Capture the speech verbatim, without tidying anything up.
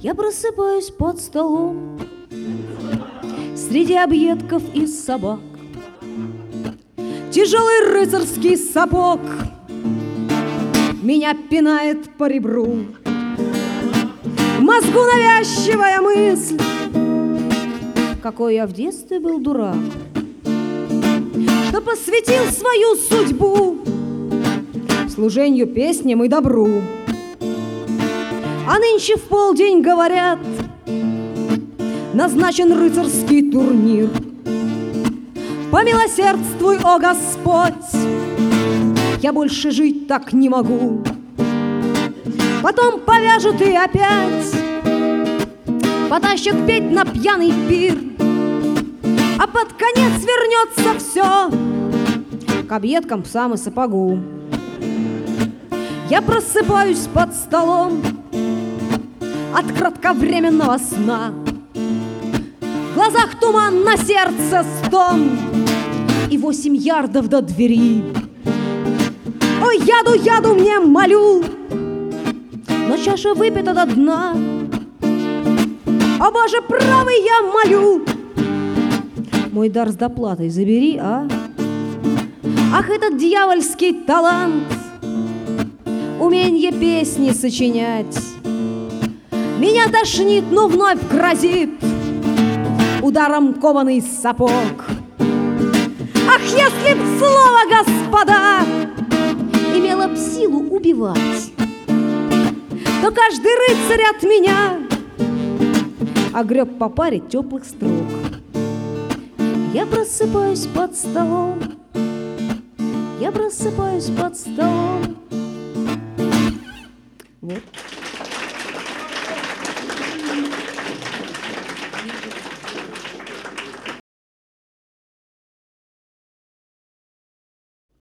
Я просыпаюсь под столом среди объедков и собак. Тяжелый рыцарский сапог меня пинает по ребру. В мозгу навязчивая мысль: какой я в детстве был дурак, что посвятил свою судьбу служению песням и добру. А нынче в полдень, говорят, назначен рыцарский турнир. Помилосердствуй, о Господь, я больше жить так не могу. Потом повяжут и опять потащат петь на пьяный пир, а под конец вернется все к объедкам, псам и сапогу. Я просыпаюсь под столом от кратковременного сна. В глазах туман, на сердце стон и восемь ярдов до двери. Ой, яду, яду мне молю, но чаша выпита до дна. О, Боже, правый я молю, мой дар с доплатой забери, а? Ах, этот дьявольский талант, уменье песни сочинять. Меня тошнит, но вновь грозит ударом кованый сапог. Ах, если б слово, господа, имело б силу убивать, то каждый рыцарь от меня огреб по паре теплых строк. Я просыпаюсь под столом, я просыпаюсь под столом